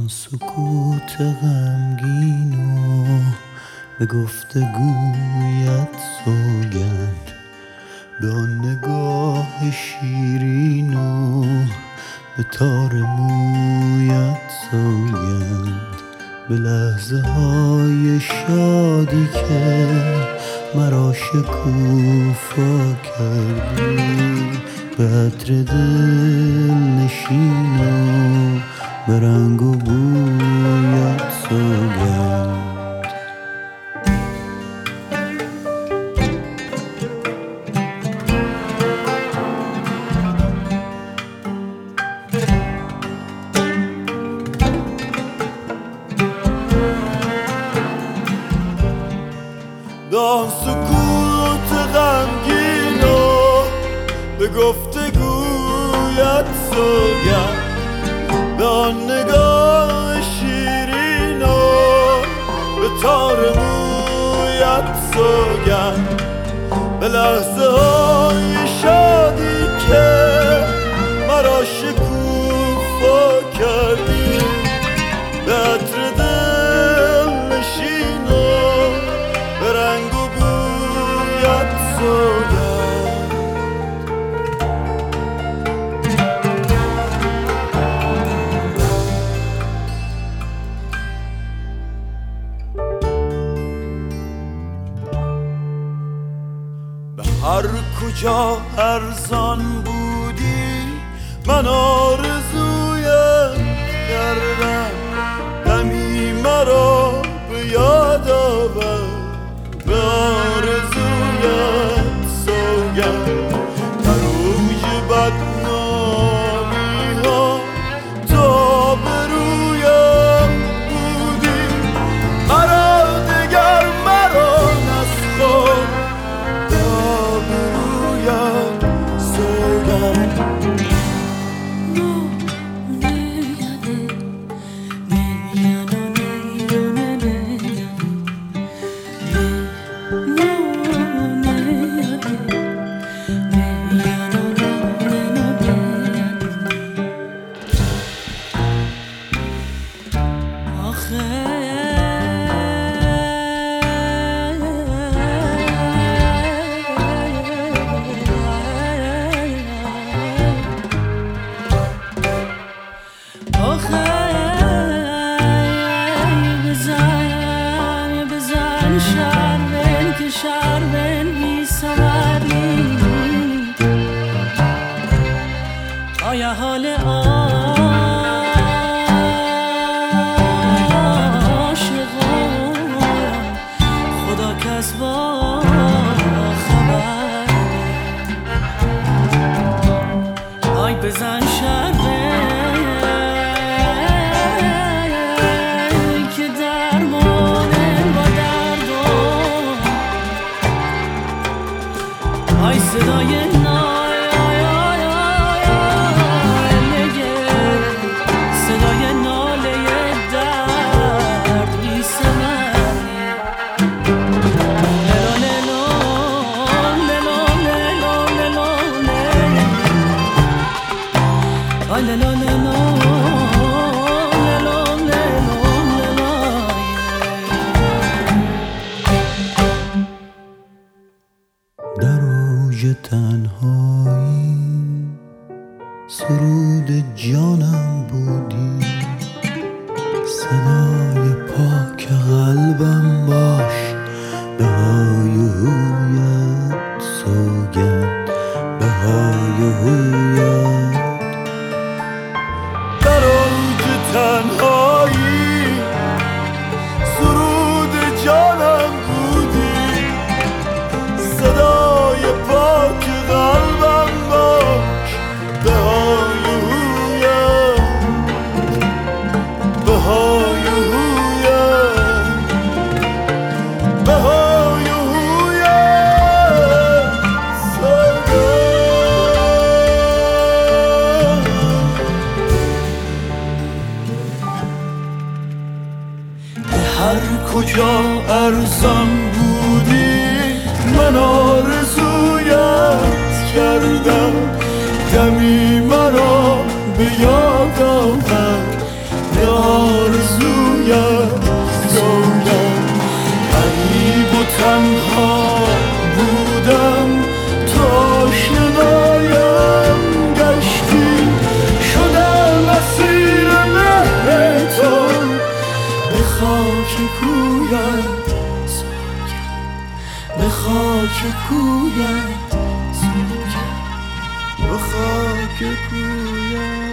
سکوت غمگین و به گفتگویت سوگند، به آن نگاه شیرین و به تار مویت سوگند، به لحظه های شادی که مرا شکوفا کردی، به عطر دل نشین و به رنگ و بویت سوگند. دان سکوت غمگین و به گفتگویت سوگند، به آن نگاه شیرین و به تار مویت سوگند، به لحظه های شادی که مرا شکوفا کردی، به عطر دل نشین و به رنگ و بویت سوگند. به هر کجا ارزان بودی من آرزویت کردم، دمی مرا به یاد آورد، به آرزویت سوگند. در اوج بدنامی ها تا به رویم بودی، مرا دگر مرا نسخور، تا به رویم سوگند. شربن بی سواری آیا حال عاشقان خدا کس با خبر، آی بزن شربن که درمان با درد آی صدای صدای ناله درد بی ثمری، للا للا للا للا آی للا للا در اوج تنهایی سرود جانم بودی، صدای پاک قلبم باش، به های و هویت سوگند، به های و هویت. در اوج تنهایی سرود جانم بودی، صدای پاک قلبم باش، به های و هویت، به های و هویت، به های و هویت سوگند. به هر کجا ارزان بودی من آرزویت کردم، دمی مرا به یاد آورد، به خاک کویت سوگند، به خاک کویت.